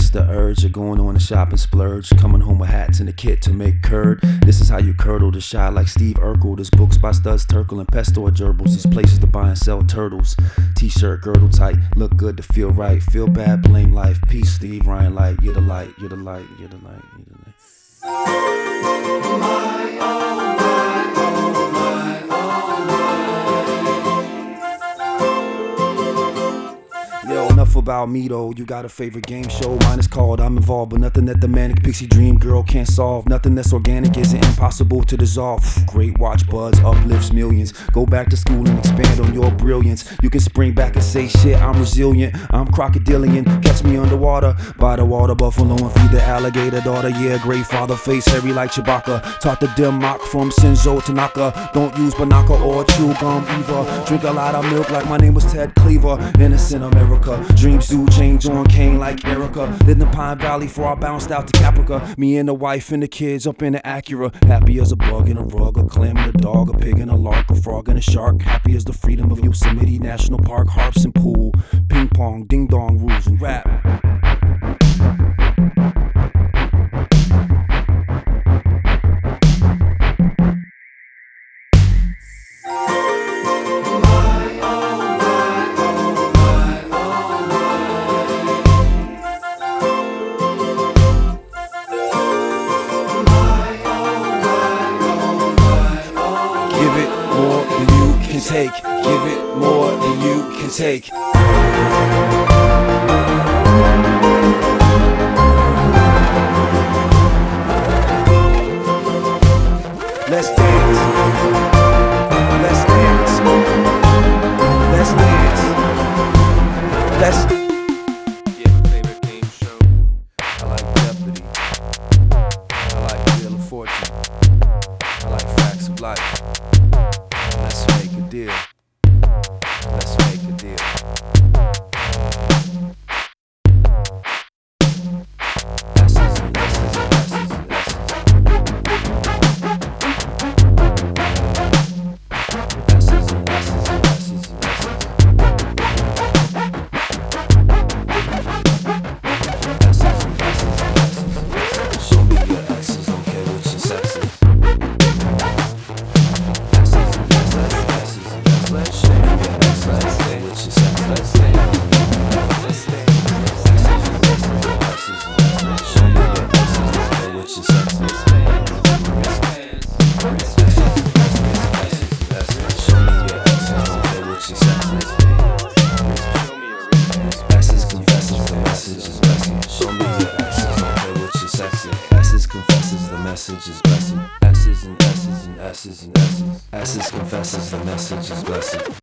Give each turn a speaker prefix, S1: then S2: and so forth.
S1: Just the urge of going on a shopping splurge, coming home with hats and a kit to make curd. This is how you curdle the shot like Steve Urkel. There's books by Studs Terkel and Pesto or Gerbils. There's places to buy and sell turtles. T-shirt, girdle tight, look good to feel right. Feel bad, blame life. Peace, Steve Ryan Light. You're the light, you're the light, you're the light, you're the light. Yo, enough about me though, you got a favorite game show. Mine is called I'm Involved, but nothing that the manic pixie dream girl can't solve. Nothing that's organic isn't impossible to dissolve. Great watch buzz uplifts millions. Go back to school and expand on your brilliance. You can spring back and say shit, I'm resilient, I'm crocodilian. Catch me underwater, by the water buffalo and feed the alligator daughter. Yeah, great father, face hairy like Chewbacca. Taught the dim mock from Shinzo Tanaka. Don't use Banaka or chew gum either. Drink a lot of milk like my name was Ted Cleaver. Innocent America. Dreams do change on Kane like Erica. Lived in Pine Valley before I bounced out to Caprica. Me and the wife and the kids up in the Acura. Happy as a bug in a rug, a clam and a dog, a pig and a lark, a frog and a shark. Happy as the freedom of Yosemite National Park, harps and pool, ping pong, ding dong, rules and rap. Take, give it more than you can take. Let's dance. Let's dance. Let's dance. Let's. Yeah, my favorite game show. I like Jeopardy. I like Wheel of Fortune. I like Facts of Life. Let's make a deal. Let's make a deal. S's and S's and S's and S's. S's and S's and S's and S's. S's and S's and S's. Show me your S's, don't care what your sex is. Message is blessed. S's and S's and S's and S's. S's confesses the message is blessed.